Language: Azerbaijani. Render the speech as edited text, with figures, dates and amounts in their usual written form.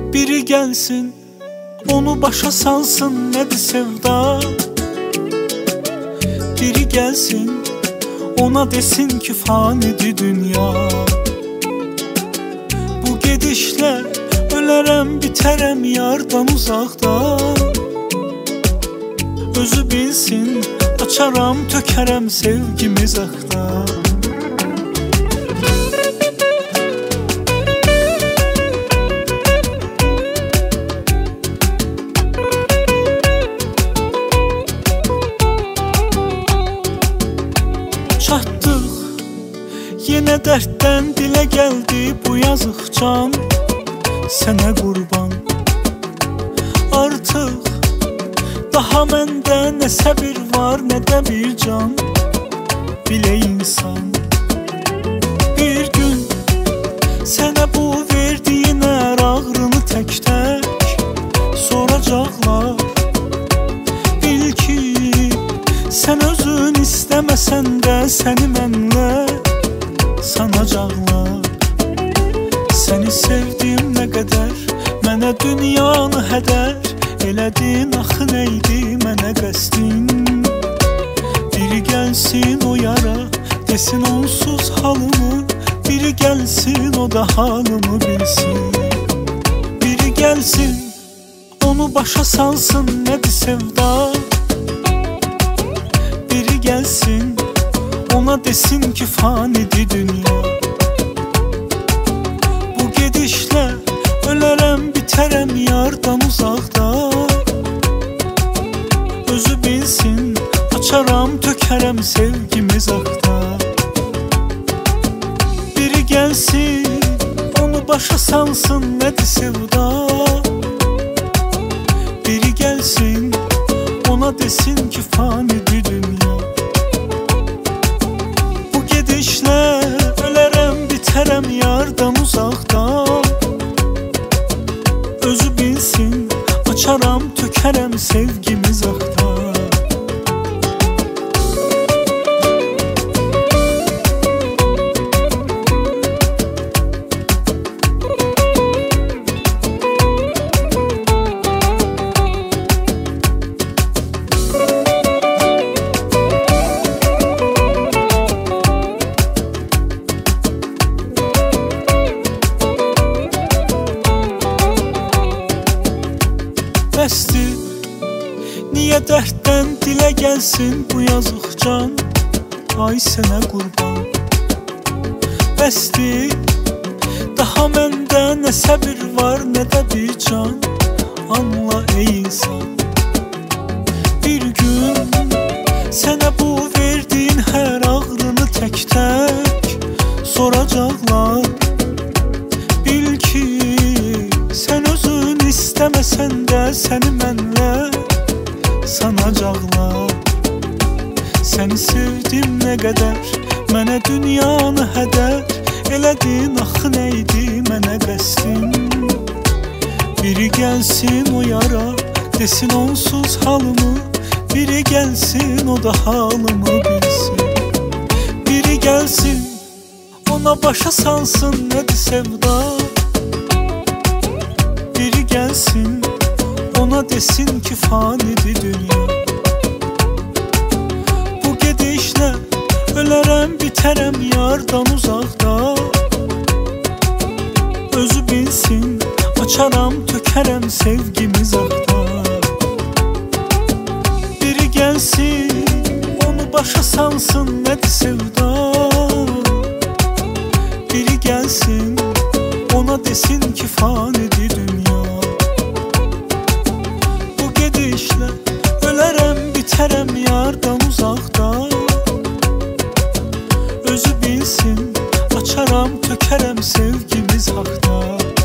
Biri gelsin, onu başa salsın, nedir sevda? Biri gelsin, ona desin ki fanidir dünya. Bu gedişle ölərəm, bitərəm yardan uzaqda. Özü bilsin, açaram, tökərəm sevgimiz axda. Çatdıq, yenə dərddən dilə gəldi bu yazıq can. Sənə qurban, artıq daha məndə nə səbir var, nə də bir can. Bilə insan, bir gün sənə bu verdiyin ər ağrını tək-tək soracaqlar. Bil ki, sən özün istəməsən də səni mənlə sanacaqlar. Səni sevdim nə qədər, mənə dünyanı hədər elədin, axı neydi mənə qəsdin? Biri gəlsin o yara, desin onsuz halımı, biri gəlsin o da halımı bilsin. Biri gəlsin, onu başa salsın, nədir sevda? Biri gəlsin, ona desin ki fanidir dünya. Bu gedişlə ölərəm, bitərəm yardan uzaqda. Özü bilsin, açaram, tökərəm sevgimiz axda. Biri gəlsin, onu başa salsın, nədir sevda? Biri gəlsin, ona desin ki fanidir dünya. Bu gedişlə ölərəm, bitərəm yardan uzaqda. Özü bilsin, açaram, tökərəm sevgimiz axda. Bəsdir, niyə dərddən dilə gəlsin bu yazıq can? Ay sənə qurban. Bəsdir, daha məndə nə səbir var, nə də bir can. Anla ey insan, bir gün sənə bu verdiyin hər ağrını tək-tək soracaqlar. Bil ki, sən özün istəməsən də səni mənlə sanacaqlar. Səni sevdim nə qədər, mənə dünyanı hədər elədin, axı neydi mənə qəsdin? Biri gəlsin o yara, desin onsuz halımı, biri gəlsin o da halımı bilsin. Biri gəlsin, ona başa salsın, nədir sevda? Biri gəlsin, ona desin ki fanidir dünya. Bu gedişlə ölərəm, bitərəm yardan uzaqda. Özü bilsin, açaram, tökərəm sevgimiz axda. Biri gəlsin, onu başa salsın, nədir sevda? Biri gəlsin, ona desin ki fanidir dünya. Bu gedişlə ölərəm, bitərəm yardan uzaqda. Özü bilsin, açaram, tökərəm sevgimiz axda.